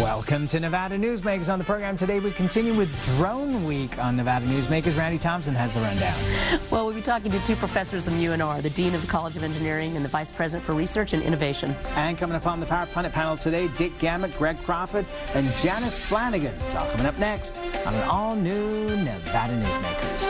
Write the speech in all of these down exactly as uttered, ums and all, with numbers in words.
Welcome to Nevada Newsmakers. On the program today, we continue with Drone Week on Nevada Newsmakers. Randy Thompson has the rundown. Well, we'll be talking to two professors from U N R, the Dean of the College of Engineering and the Vice President for Research and Innovation. And coming up on the Power Planet panel today, Dick Gamet, Greg Crawford, and Janice Flanagan. It's all coming up next on an all-new Nevada Newsmakers.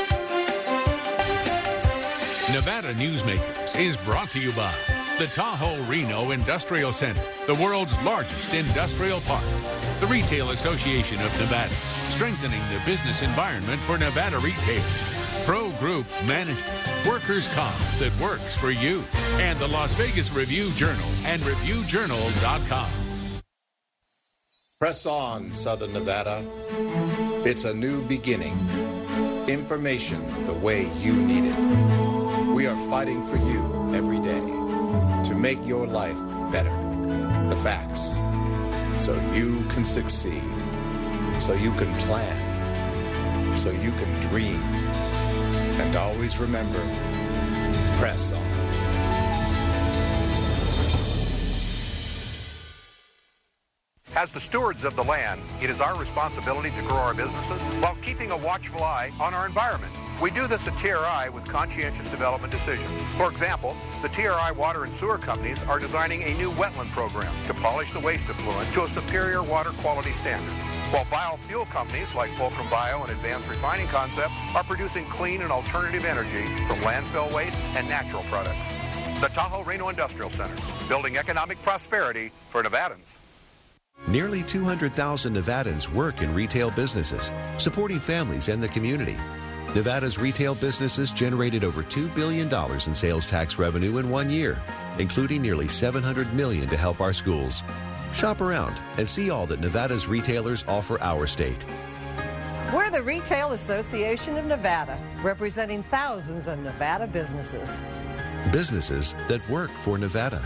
Nevada Newsmakers is brought to you by the Tahoe Reno Industrial Center, the world's largest industrial park. The Retail Association of Nevada, strengthening the business environment for Nevada retailers. Pro Group Management, workers' comp that works for you. And the Las Vegas Review-Journal and Review Journal dot com. Press on, Southern Nevada. It's a new beginning. Information the way you need it. We are fighting for you every day to make your life better. The facts, so you can succeed, so you can plan, so you can dream. And always remember, press on. As the stewards of the land, it is our responsibility to grow our businesses while keeping a watchful eye on our environment. We do this at T R I with conscientious development decisions. For example, the T R I water and sewer companies are designing a new wetland program to polish the waste effluent to a superior water quality standard, while biofuel companies like Fulcrum Bio and Advanced Refining Concepts are producing clean and alternative energy from landfill waste and natural products. The Tahoe Reno Industrial Center, building economic prosperity for Nevadans. Nearly two hundred thousand Nevadans work in retail businesses, supporting families and the community. Nevada's retail businesses generated over two billion dollars in sales tax revenue in one year, including nearly seven hundred million dollars to help our schools. Shop around and see all that Nevada's retailers offer our state. We're the Retail Association of Nevada, representing thousands of Nevada businesses. Businesses that work for Nevada.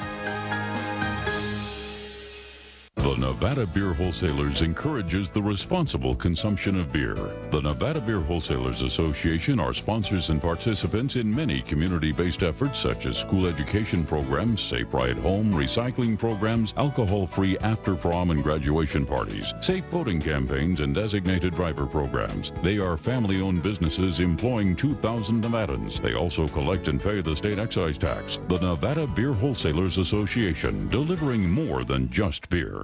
The Nevada Beer Wholesalers encourages the responsible consumption of beer. The Nevada Beer Wholesalers Association are sponsors and participants in many community-based efforts such as school education programs, safe ride home, recycling programs, alcohol-free after-prom and graduation parties, safe boating campaigns, and designated driver programs. They are family-owned businesses employing two thousand Nevadans. They also collect and pay the state excise tax. The Nevada Beer Wholesalers Association, delivering more than just beer.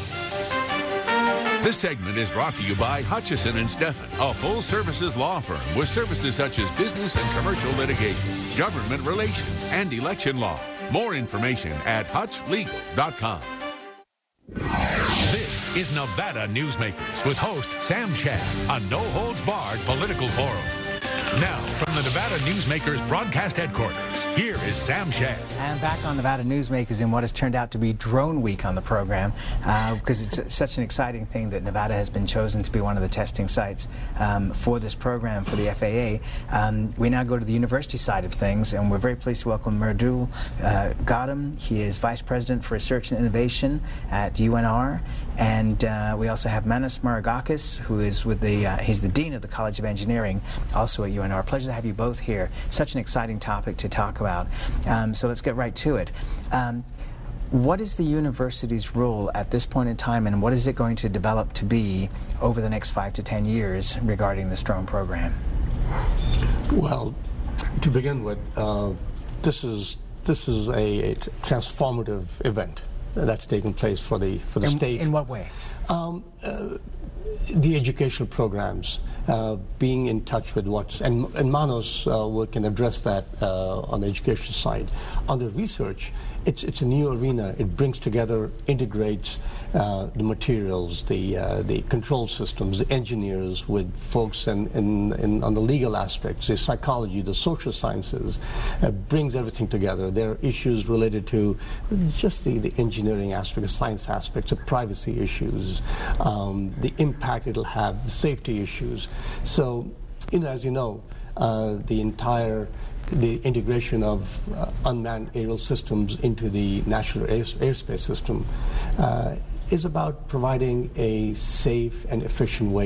This segment is brought to you by Hutchison and Stephan, a full-services law firm with services such as business and commercial litigation, government relations, and election law. More information at hutch legal dot com. This is Nevada Newsmakers with host Sam Shad, a no-holds-barred political forum. Now, from the Nevada Newsmakers broadcast headquarters, here is Sam Shad. And back on Nevada Newsmakers in what has turned out to be Drone Week on the program, uh, because it's such an exciting thing that Nevada has been chosen to be one of the testing sites um, for this program for the F A A. Um, we now go to the university side of things, and we're very pleased to welcome Mridul uh, Gautam. He is Vice President for Research and Innovation at U N R, and uh, we also have Manas Maragakis, who is with the, uh, he's the Dean of the College of Engineering, also at U N R. Pleasure to have you both here. Such an exciting topic to talk about. Um, so let's get right to it. Um, what is the university's role at this point in time, and what is it going to develop to be over the next five to ten years regarding this drone program? Well, to begin with, uh, this is this is a, a transformative event that's taken place for the for the in, state. In what way? Um, uh, the educational programs, uh, being in touch with what's, and, and Manos uh, work can address that uh, on the education side. On the research, it's it's a new arena. It brings together, integrates uh, the materials, the uh, the control systems, the engineers with folks in, in, in on the legal aspects, the psychology, the social sciences, uh, brings everything together. There are issues related to just the, the engineering aspect, the science aspects, the privacy issues, um, the impact it'll have, the safety issues. So, you know, as you know, uh, the entire the integration of uh, unmanned aerial systems into the national air, airspace system uh, is about providing a safe and efficient way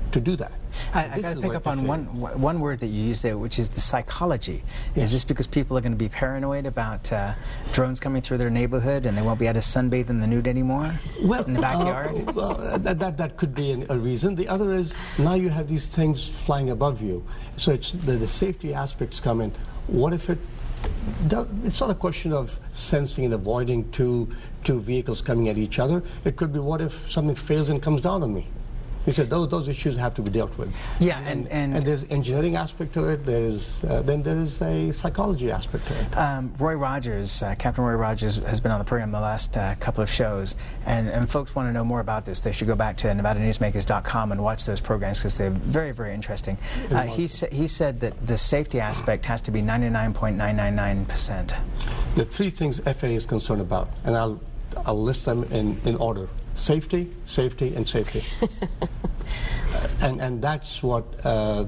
to do that. I, I got to pick up on one one word that you used there, which is the psychology. Yes. Is this because people are going to be paranoid about uh, drones coming through their neighborhood and they won't be able to sunbathe in the nude anymore? Well, in the backyard? Uh, well, that, that, that could be an, a reason. The other is now you have these things flying above you. So it's the, the safety aspects come in. What if it... It's not a question of sensing and avoiding two, two vehicles coming at each other. It could be, what if something fails and comes down on me? He said those, those issues have to be dealt with. Yeah, and, and, and there's engineering aspect to it, there's, uh, then there is a psychology aspect to it. Um, Roy Rogers, uh, Captain Roy Rogers has been on the program the last uh, couple of shows, and, and folks want to know more about this. They should go back to Nevada Newsmakers dot com and watch those programs because they're very, very interesting. Uh, he, sa he said that the safety aspect has to be ninety-nine point nine nine nine percent. The three things F A A is concerned about, and I'll, I'll list them in, in order. Safety, safety, and safety. uh, and, and that's what uh, uh,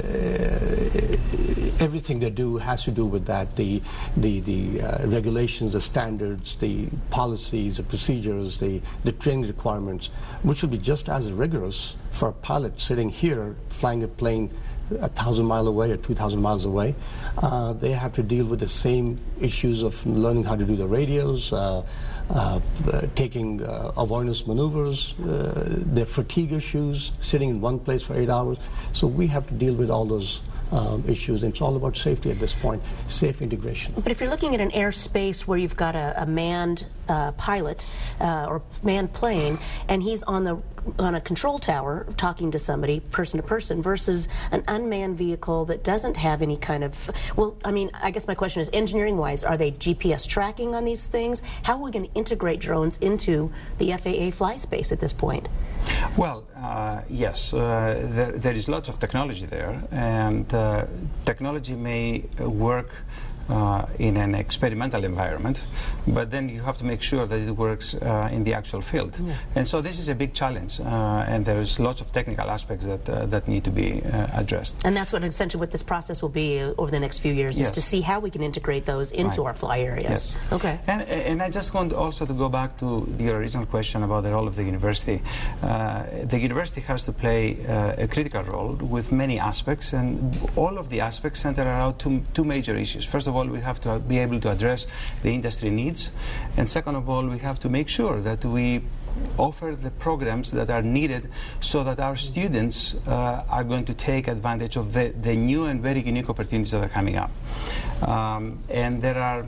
everything they do has to do with that. The, the, the uh, regulations, the standards, the policies, the procedures, the, the training requirements, which will be just as rigorous for a pilot sitting here flying a plane a thousand miles away or two thousand miles away. Uh, they have to deal with the same issues of learning how to do the radios, uh, uh, uh, taking uh, avoidance maneuvers, uh, their fatigue issues, sitting in one place for eight hours. So we have to deal with all those Um, issues. And it's all about safety at this point, safe integration. But if you're looking at an airspace where you've got a, a manned uh, pilot uh, or manned plane, and he's on the on a control tower talking to somebody person to person, versus an unmanned vehicle that doesn't have any kind of, well, I mean, I guess my question is, engineering wise, are they G P S tracking on these things? How are we going to integrate drones into the F A A fly space at this point? Well, uh, yes, uh, there, there is lots of technology there, and uh, technology may work uh, in an experimental environment, but then you have to make sure that it works uh, in the actual field. Yeah. And so this is a big challenge, uh, and there's lots of technical aspects that uh, that need to be uh, addressed. And that's what essentially what this process will be uh, over the next few years, yes. is to see how we can integrate those into right. our fly areas. Yes. Okay. And, and I just want also to go back to the original question about the role of the university. Uh, the university has to play uh, a critical role with many aspects, and all of the aspects center around two, two major issues. First of all, we have to be able to address the industry needs, and second of all, we have to make sure that we offer the programs that are needed so that our students uh, are going to take advantage of the, the new and very unique opportunities that are coming up. Um, and there are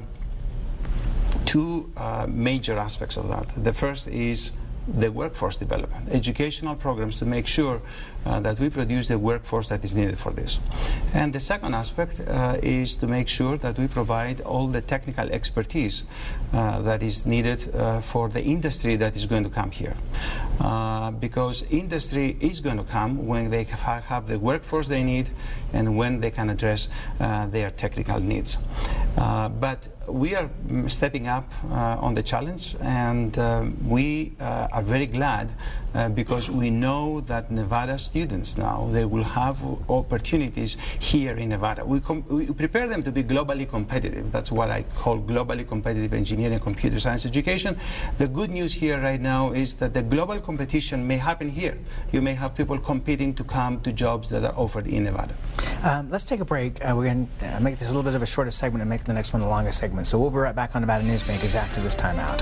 two uh, major aspects of that. The first is the workforce development, educational programs to make sure uh, that we produce the workforce that is needed for this. And the second aspect uh, is to make sure that we provide all the technical expertise uh, that is needed uh, for the industry that is going to come here. Uh, because industry is going to come when they ha have the workforce they need and when they can address uh, their technical needs. Uh, but we are stepping up uh, on the challenge, and uh, we uh, are very glad uh, because we know that Nevada students now, they will have opportunities here in Nevada. We, com we prepare them to be globally competitive. That's what I call globally competitive engineering and computer science education. The good news here right now is that the global competition may happen here. You may have people competing to come to jobs that are offered in Nevada. Um, let's take a break. Uh, we're going to uh, make this a little bit of a shorter segment and make the next one the longest segment. So we'll be right back on Nevada Newsmakers after this time out.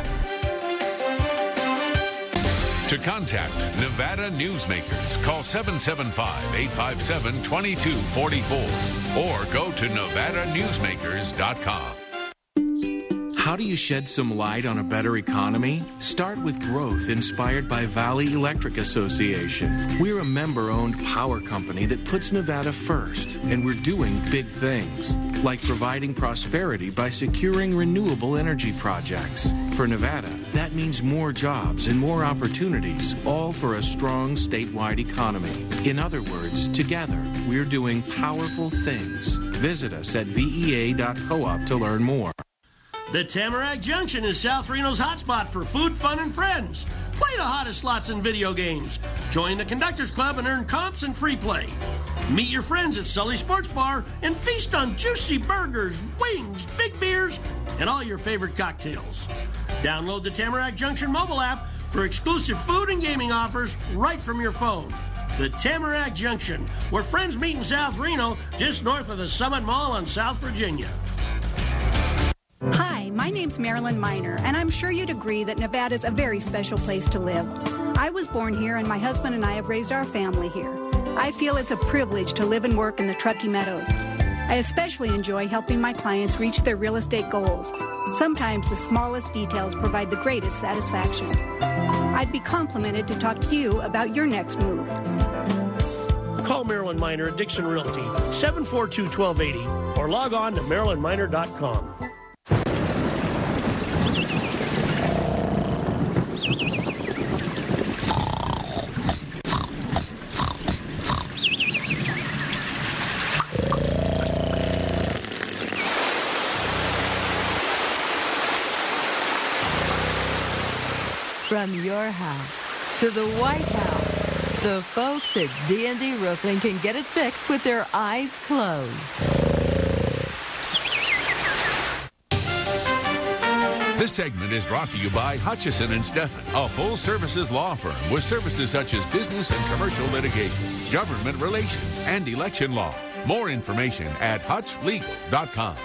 To contact Nevada Newsmakers, call seven seven five, eight five seven, two two four four or go to Nevada Newsmakers dot com. How do you shed some light on a better economy? Start with growth inspired by Valley Electric Association. We're a member-owned power company that puts Nevada first, and we're doing big things, like providing prosperity by securing renewable energy projects. For Nevada, that means more jobs and more opportunities, all for a strong statewide economy. In other words, together, we're doing powerful things. Visit us at V E A dot coop to learn more. The Tamarack Junction is South Reno's hotspot for food, fun, and friends. Play the hottest slots and video games. Join the Conductors Club and earn comps and free play. Meet your friends at Sully Sports Bar and feast on juicy burgers, wings, big beers, and all your favorite cocktails. Download the Tamarack Junction mobile app for exclusive food and gaming offers right from your phone. the Tamarack Junction, where friends meet in South Reno, just north of the Summit Mall on South Virginia. Hi, my name's Marilyn Miner, and I'm sure you'd agree that Nevada's a very special place to live. I was born here, and my husband and I have raised our family here. I feel it's a privilege to live and work in the Truckee Meadows. I especially enjoy helping my clients reach their real estate goals. Sometimes the smallest details provide the greatest satisfaction. I'd be complimented to talk to you about your next move. Call Marilyn Miner at Dixon Realty, seven four two, one two eight zero, or log on to marilyn miner dot com. From your house to the White House, the folks at D and D Roofing can get it fixed with their eyes closed. This segment is brought to you by Hutchison and Stephan, a full-services law firm with services such as business and commercial litigation, government relations, and election law. More information at hutch legal dot com.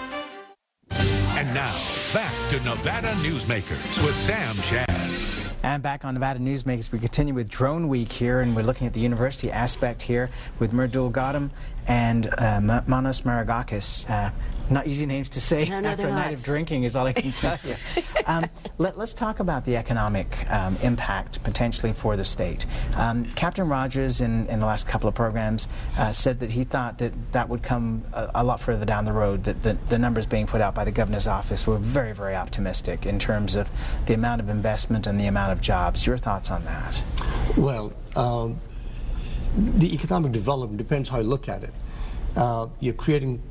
And now, back to Nevada Newsmakers with Sam Shad. And back on Nevada Newsmakers, we continue with Drone Week here, and we're looking at the university aspect here with Merdul Gautam and uh, Manos Maragakis. Uh, not easy names to say no, no, after a night not. of drinking is all I can tell you. um, let, let's talk about the economic um, impact potentially for the state. Um, Captain Rogers in, in the last couple of programs uh, said that he thought that that would come a, a lot further down the road, that the, the numbers being put out by the governor's office were very, very optimistic in terms of the amount of investment and the amount of jobs. Your thoughts on that? Well, um, the economic development depends how you look at it. Uh, you're creating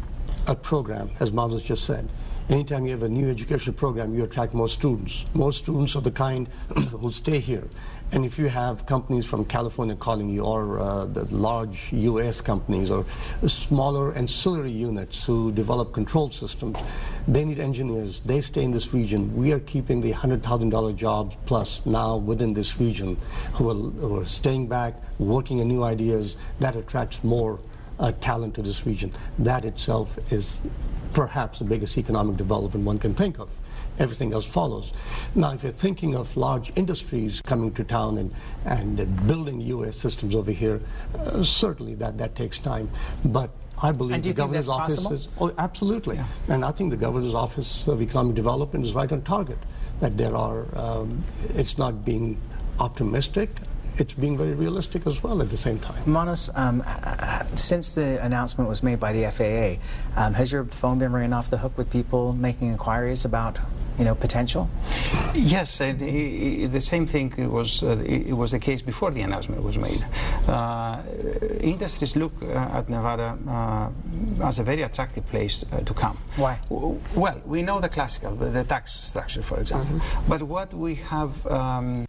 a program, as Manos just said. Anytime you have a new education program, you attract more students. More students of the kind who stay here. And if you have companies from California calling you, or uh, the large U S companies, or smaller ancillary units who develop control systems, they need engineers. They stay in this region. We are keeping the one hundred thousand dollar jobs plus now within this region who are, who are staying back, working on new ideas. That attracts more uh, talent to this region. That itself is perhaps the biggest economic development one can think of. Everything else follows. Now, if you're thinking of large industries coming to town and, and building U S systems over here, uh, certainly that, that takes time. But I believe the governor's office is... Oh, absolutely. Yeah. And I think the governor's office of economic development is right on target. That there are... Um, it's not being optimistic. It's being very realistic as well at the same time. Manos, um, since the announcement was made by the F A A, um, has your phone been ringing off the hook with people making inquiries about, you know, potential? Yes, and it, it, the same thing was uh, it, it was the case before the announcement was made. Uh, industries look uh, at Nevada uh, as a very attractive place uh, to come. Why? W well, we know the classical, the tax structure, for example. Mm-hmm. But what we have um,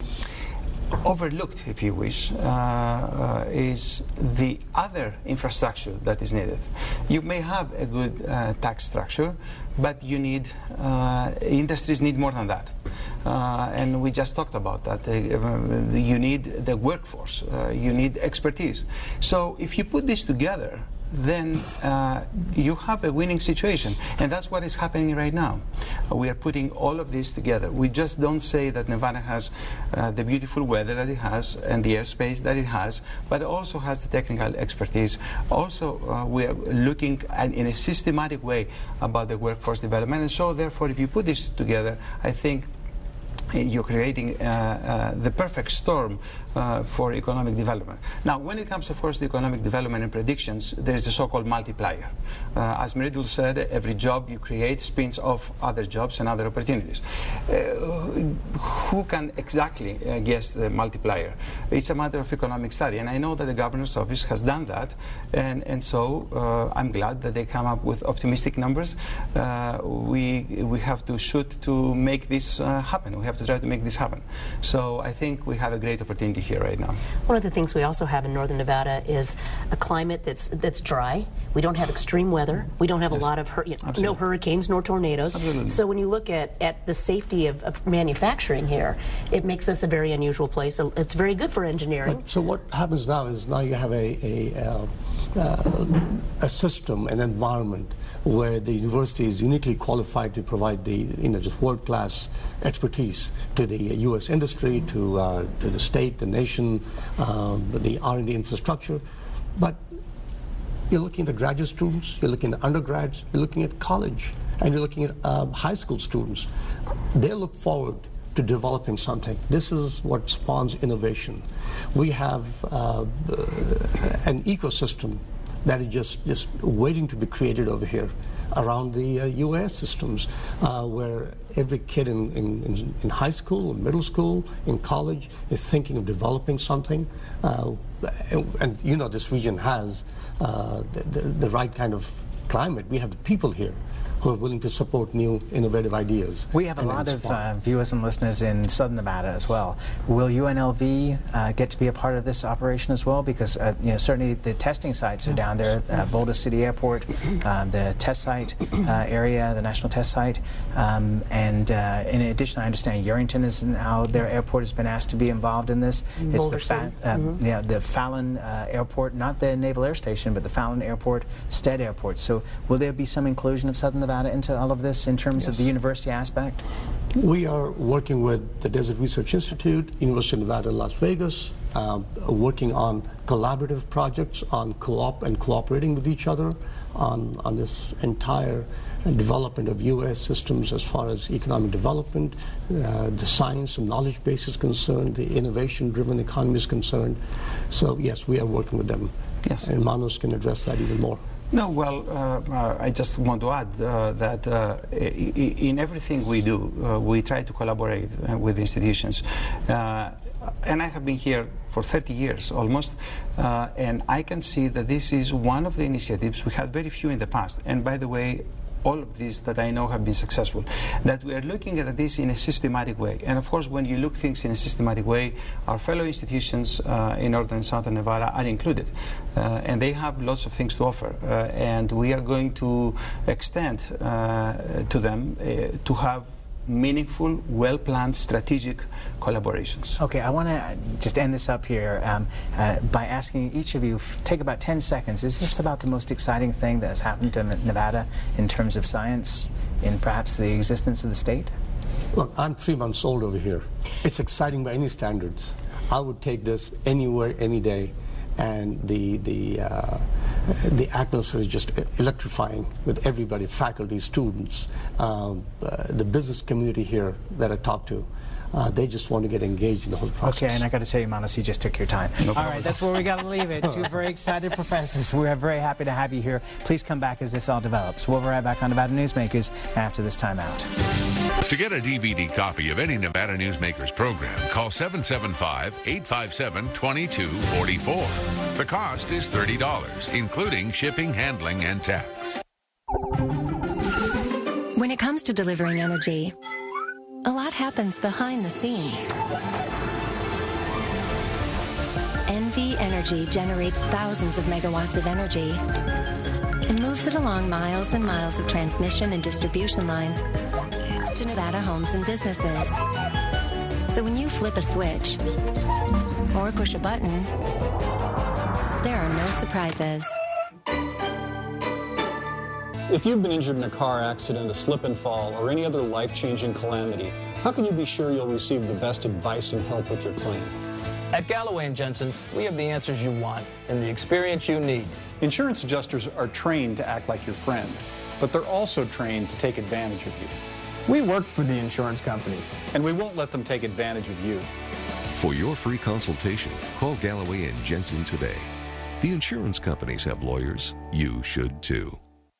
overlooked, if you wish, uh, uh, is the other infrastructure that is needed. You may have a good uh, tax structure, but you need, uh, industries need more than that. Uh, and we just talked about that. Uh, you need the workforce, uh, you need expertise. So if you put this together, then uh, you have a winning situation. And that's what is happening right now. Uh, we are putting all of this together. We just don't say that Nevada has uh, the beautiful weather that it has and the airspace that it has, but it also has the technical expertise. Also, uh, we are looking at, in a systematic way about the workforce development. And so, therefore, if you put this together, I think you're creating uh, uh, the perfect storm uh, for economic development. Now, when it comes, of course, to economic development and predictions, there is the so-called multiplier. Uh, as Merdul said, every job you create spins off other jobs and other opportunities. Uh, who can exactly uh, guess the multiplier? It's a matter of economic study, and I know that the governor's office has done that, and, and so uh, I'm glad that they come up with optimistic numbers. Uh, we, we have to shoot to make this uh, happen. We have to try to make this happen. So I think we have a great opportunity here right now. One of the things we also have in northern Nevada is a climate that's that's dry. We don't have extreme weather. We don't have yes. a lot of hur you know, no hurricanes nor tornadoes. Absolutely. So when you look at, at the safety of, of manufacturing here, there. It makes us a very unusual place. It's very good for engineering. So what happens now is now you have a, a, uh, uh, a system, an environment where the university is uniquely qualified to provide the, you know, just world-class expertise to the U S industry, to, uh, to the state, the nation, uh, the R and D infrastructure. But you're looking at the graduate students, you're looking at undergrads, you're looking at college, and you're looking at uh, high school students. They look forward to developing something. This is what spawns innovation. We have uh, an ecosystem that is just, just waiting to be created over here around the uh, U S systems, uh, where every kid in, in, in high school, in middle school, in college is thinking of developing something. Uh, and, and you know this region has uh, the, the, the right kind of climate. We have the people here who are willing to support new, innovative ideas. We have a lot of uh, viewers and listeners in Southern Nevada as well. Will U N L V uh, get to be a part of this operation as well? Because uh, you know, certainly the testing sites are down there, uh, Boulder City Airport, uh, the test site uh, area, the national test site, um, and uh, in addition, I understand Yerington is now, their airport has been asked to be involved in this. It's Boulder the, fa uh, mm-hmm. yeah, the Fallon uh, Airport, not the Naval Air Station, but the Fallon Airport, Stead Airport. So will there be some inclusion of Southern Nevada into all of this in terms yes. of the university aspect? We are working with the Desert Research Institute, University of Nevada, Las Vegas, uh, working on collaborative projects, on co-op and cooperating with each other on, on this entire development of U S systems as far as economic development, uh, the science and knowledge base is concerned, the innovation-driven economy is concerned. So yes, we are working with them. Yes. And Manos can address that even more. No, well, uh, uh, I just want to add uh, that uh, in everything we do, uh, we try to collaborate uh, with institutions. Uh, and I have been here for thirty years almost, uh, and I can see that this is one of the initiatives. We had very few in the past. And by the way, all of these that I know have been successful, that we are looking at this in a systematic way. And of course, when you look things in a systematic way, our fellow institutions uh, in Northern and Southern Nevada are included. Uh, and they have lots of things to offer. Uh, and we are going to extend uh, to them uh, to have meaningful, well-planned, strategic collaborations. Okay, I want to just end this up here um, uh, by asking each of you, take about ten seconds. Is this about the most exciting thing that has happened to Nevada in terms of science, in perhaps the existence of the state? Look, I'm three months old over here. It's exciting by any standards. I would take this anywhere, any day. And the the uh, the atmosphere is just electrifying with everybody, faculty, students, um, uh, the business community here that I talk to. Uh, they just want to get engaged in the whole process. Okay, and I got to tell you, Manos, you just took your time. No all right, that's where we got to leave it. Two very excited professors. We're very happy to have you here. Please come back as this all develops. We'll be right back on Nevada Newsmakers after this time out. To get a D V D copy of any Nevada Newsmakers program, call seven seven five, eight five seven, two two four four. The cost is thirty dollars, including shipping, handling, and tax. When it comes to delivering energy, a lot happens behind the scenes. N V Energy generates thousands of megawatts of energy and moves it along miles and miles of transmission and distribution lines to Nevada homes and businesses. So when you flip a switch or push a button, there are no surprises. If you've been injured in a car accident, a slip and fall, or any other life-changing calamity, how can you be sure you'll receive the best advice and help with your claim? At Galloway and Jensen, we have the answers you want and the experience you need. Insurance adjusters are trained to act like your friend, but they're also trained to take advantage of you. We work for the insurance companies, and we won't let them take advantage of you. For your free consultation, call Galloway and Jensen today. The insurance companies have lawyers. You should too.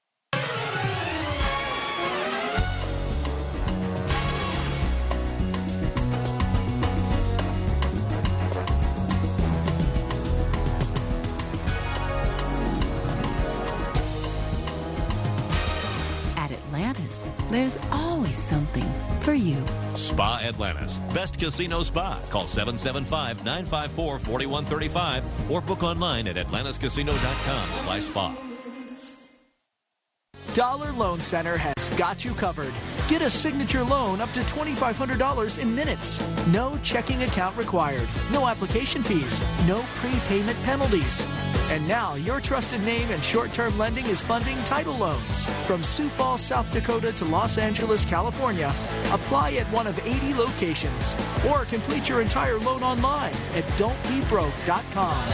There's always something for you. Spa Atlantis. Best casino spa. Call seven seven five, nine five four, four one three five or book online at atlantis casino dot com slash spa. Dollar Loan Center has got you covered. Get a signature loan up to twenty-five hundred dollars in minutes. No checking account required. No application fees. No prepayment penalties. And now your trusted name in short-term lending is funding title loans. From Sioux Falls, South Dakota to Los Angeles, California. Apply at one of eighty locations. Or complete your entire loan online at don't be broke dot com.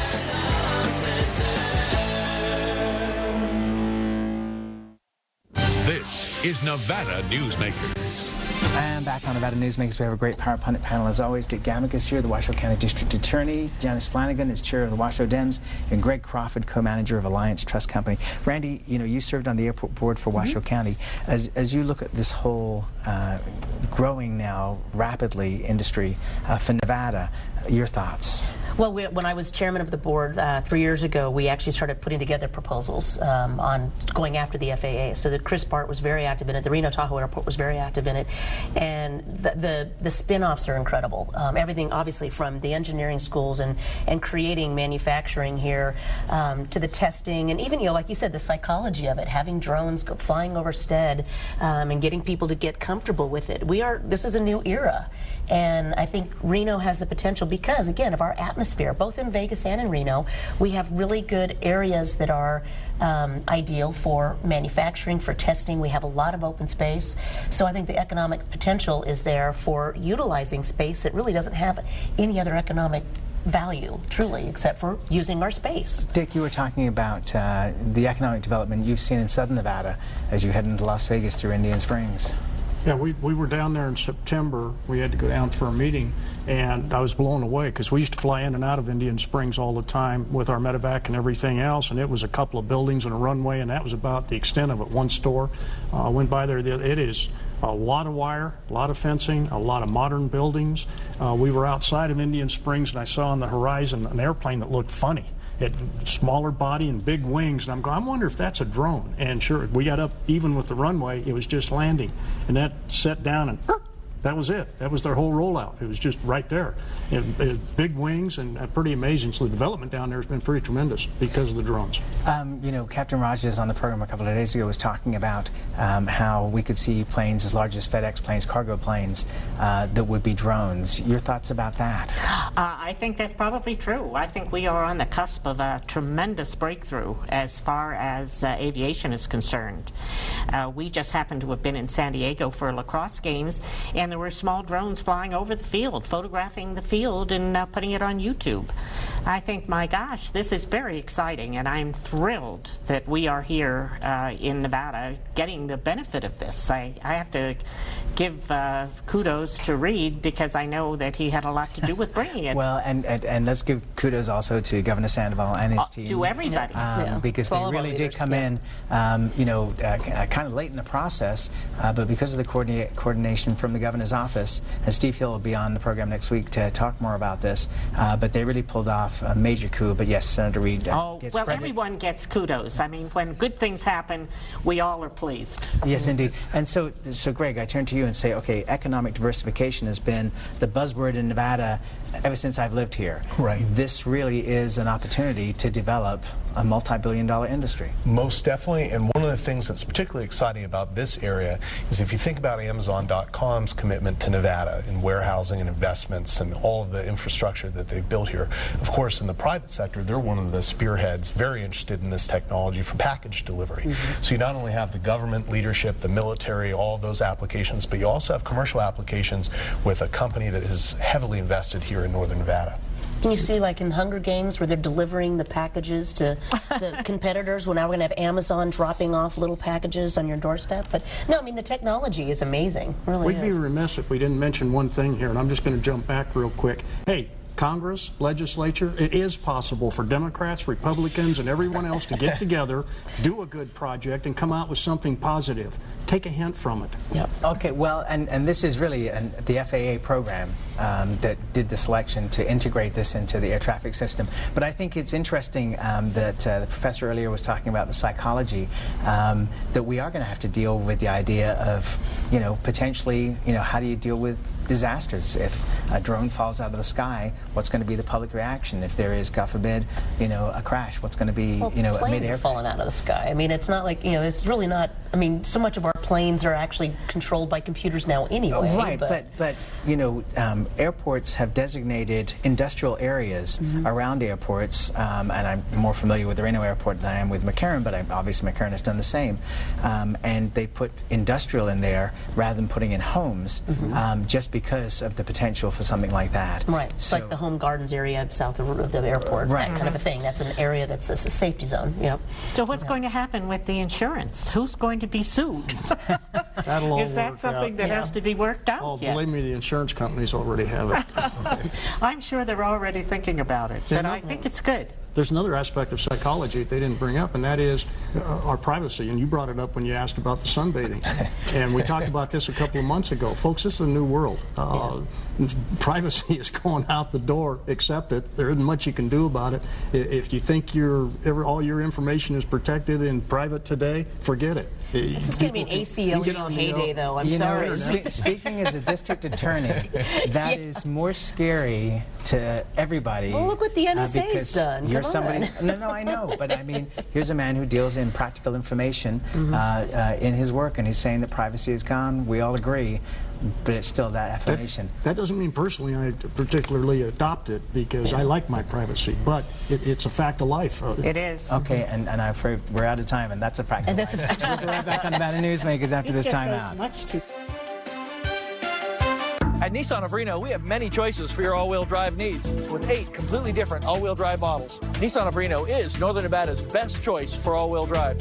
This is Nevada Newsmakers. And back on Nevada Newsmakers, we have a great Power Pundit panel as always. Dick Gamicus here, the Washoe County District Attorney. Janice Flanagan is chair of the Washoe Dems, and Greg Crawford, co-manager of Alliance Trust Company. Randy, you know, you served on the airport board for Washoe mm-hmm. County. As, as you look at this whole uh, growing now rapidly industry uh, for Nevada, your thoughts? Well, we, when I was chairman of the board uh, three years ago, we actually started putting together proposals um, on going after the F A A. So that Chris Bart was very active in it. The Reno Tahoe Airport was very active in it. And the the, the spin-offs are incredible. Um, everything, obviously, from the engineering schools and, and creating manufacturing here um, to the testing. And even, you know, like you said, the psychology of it, having drones go flying over Stead um, and getting people to get comfortable with it. We are, this is a new era. And I think Reno has the potential because, again, of our atmosphere, both in Vegas and in Reno, we have really good areas that are um, ideal for manufacturing, for testing. We have a lot of open space. So I think the economic potential is there for utilizing space that really doesn't have any other economic value, truly, except for using our space. Dick, you were talking about uh, the economic development you've seen in Southern Nevada as you head into Las Vegas through Indian Springs. Yeah, we, we were down there in September. We had to go down for a meeting, and I was blown away because we used to fly in and out of Indian Springs all the time with our medevac and everything else, and it was a couple of buildings and a runway, and that was about the extent of it, one store. I uh, went by there. It is a lot of wire, a lot of fencing, a lot of modern buildings. Uh, we were outside of Indian Springs, and I saw on the horizon an airplane that looked funny. It smaller body and big wings, and I'm going, I wonder if that's a drone. And sure, we got up even with the runway, it was just landing. And that set down and that was it. That was their whole rollout. It was just right there. It, it, big wings and uh, pretty amazing. So the development down there has been pretty tremendous because of the drones. Um, you know, Captain Rogers on the program a couple of days ago was talking about um, how we could see planes as large as FedEx planes, cargo planes, uh, that would be drones. Your thoughts about that? Uh, I think that's probably true. I think we are on the cusp of a tremendous breakthrough as far as uh, aviation is concerned. Uh, we just happened to have been in San Diego for lacrosse games, and there were small drones flying over the field, photographing the field and uh, putting it on YouTube. I think, my gosh, this is very exciting, and I'm thrilled that we are here uh, in Nevada getting the benefit of this. I, I have to give uh, kudos to Reed because I know that he had a lot to do with bringing it. Well, and, and, and let's give kudos also to Governor Sandoval and his uh, team. To everybody. Um, yeah. Because they really did come yeah. in, um, you know, uh, kind of late in the process, uh, but because of the coordinate, coordination from the governor's office, and Steve Hill will be on the program next week to talk more about this, uh, but they really pulled off a major coup. But yes, Senator Reed uh, oh, gets well, credit. Everyone gets kudos. I mean, when good things happen, we all are pleased. Yes, indeed. And so, so Greg, I turn to you and say, okay, economic diversification has been the buzzword in Nevada ever since I've lived here. Right. This really is an opportunity to develop a multi-billion dollar industry. Most definitely, and one of the things that's particularly exciting about this area is if you think about Amazon dot com's commitment to Nevada in warehousing and investments and all of the infrastructure that they've built here. Of course, in the private sector, they're one of the spearheads, very interested in this technology for package delivery. Mm-hmm. So you not only have the government leadership, the military, all of those applications, but you also have commercial applications with a company that is heavily invested here in Northern Nevada. Can you see, like in Hunger Games, where they're delivering the packages to the competitors? Well, now we're going to have Amazon dropping off little packages on your doorstep. But no, I mean, the technology is amazing. It really We'd is. be remiss if we didn't mention one thing here, and I'm just going to jump back real quick. Hey, Congress, legislature, it is possible for Democrats, Republicans, and everyone else to get together, do a good project, and come out with something positive. Take a hint from it. Yep. Okay, well, and, and this is really an, the F A A program um, that did the selection to integrate this into the air traffic system. But I think it's interesting um, that uh, the professor earlier was talking about the psychology, um, that we are going to have to deal with the idea of, you know, potentially, you know, how do you deal with disasters? If a drone falls out of the sky, what's going to be the public reaction? If there is, God forbid, you know, a crash, what's going to be, well, you know, planes mid-air? are falling out of the sky. I mean, it's not like, you know, it's really not, I mean, so much of our planes are actually controlled by computers now anyway. Right, but, but, but you know, um, airports have designated industrial areas mm-hmm. around airports, um, and I'm more familiar with the Reno Airport than I am with McCarran, but I, obviously McCarran has done the same. Um, and they put industrial in there rather than putting in homes, mm-hmm. um, just because of the potential for something like that. Right, it's so, like the Home Gardens area south of the airport, right. that kind of a thing. That's an area that's a, a safety zone. Yep. So what's yeah. going to happen with the insurance? Who's going to be sued? That'll all Is that work something out. that yeah. has to be worked out Oh, yet? believe me, the insurance companies already have it. I'm sure they're already thinking about it, but I think it's good. There's another aspect of psychology that they didn't bring up, and that is uh, our privacy. And you brought it up when you asked about the sunbathing. And we talked about this a couple of months ago. Folks, this is a new world. Uh, yeah. Privacy is going out the door. Accept it. There isn't much you can do about it. If you think your all your information is protected and private today, forget it. This is going to be an A C L U heyday, though. I'm you sorry. Know, spe speaking as a district attorney, that yeah. is more scary to everybody. Well, look what the N S A uh, has done. You're Come somebody. on. No, no, I know, but I mean, here's a man who deals in practical information mm-hmm. uh, uh, in his work, and he's saying that privacy is gone. We all agree. But it's still that affirmation. That, that doesn't mean personally I particularly adopt it, because yeah. I like my privacy, but it, it's a fact of life. It is. Okay, and, and I'm afraid we're out of time, and that's a fact of and life. That's a fact. We'll be right back on Nevada Newsmakers after this time out. Much too At Nissan of Reno, we have many choices for your all-wheel drive needs, with eight completely different all-wheel drive models. Nissan of Reno is Northern Nevada's best choice for all-wheel drive.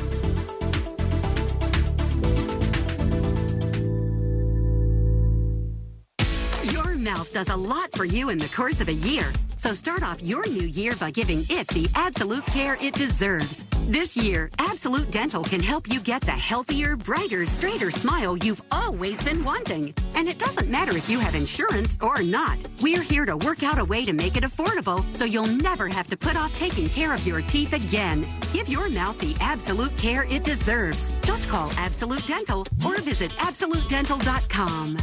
Mouth does a lot for you in the course of a year. So start off your new year by giving it the absolute care it deserves. This year, Absolute Dental can help you get the healthier, brighter, straighter smile you've always been wanting. And it doesn't matter if you have insurance or not. We're here to work out a way to make it affordable so you'll never have to put off taking care of your teeth again. Give your mouth the absolute care it deserves. Just call Absolute Dental or visit absolute dental dot com.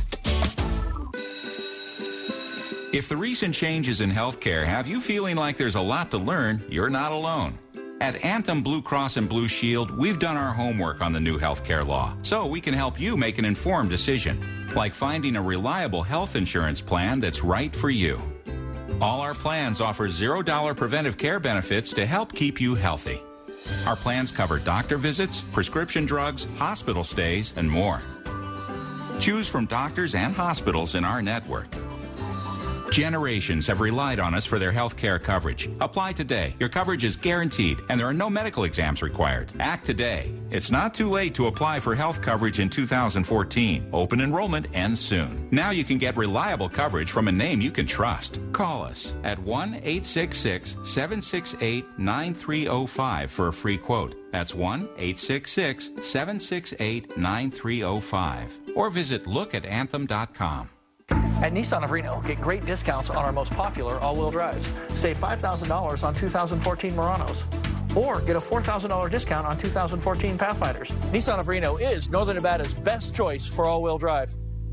If the recent changes in healthcare have you feeling like there's a lot to learn, you're not alone. At Anthem Blue Cross and Blue Shield, we've done our homework on the new healthcare law, so we can help you make an informed decision, like finding a reliable health insurance plan that's right for you. All our plans offer zero dollar preventive care benefits to help keep you healthy. Our plans cover doctor visits, prescription drugs, hospital stays, and more. Choose from doctors and hospitals in our network. Generations have relied on us for their health care coverage. Apply today. Your coverage is guaranteed, and there are no medical exams required. Act today. It's not too late to apply for health coverage in two thousand fourteen. Open enrollment ends soon. Now you can get reliable coverage from a name you can trust. Call us at one eight six six, seven six eight, nine three zero five for a free quote. That's one eight six six, seven six eight, nine three zero five. Or visit look at anthem dot com. At Nissan of Reno, get great discounts on our most popular all-wheel drives. Save five thousand dollars on two thousand fourteen Muranos. Or get a four thousand dollar discount on two thousand fourteen Pathfinders. Nissan of Reno is Northern Nevada's best choice for all-wheel drive.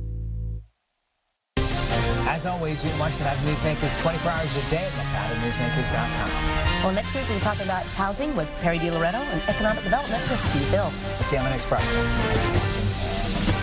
As always, you can watch Nevada Newsmakers twenty-four hours a day at nevada newsmakers dot com. Well, next week we'll be talking about housing with Perry DiLoretto and economic development with Steve Hill. We'll see you on the next broadcast. Thanks for watching.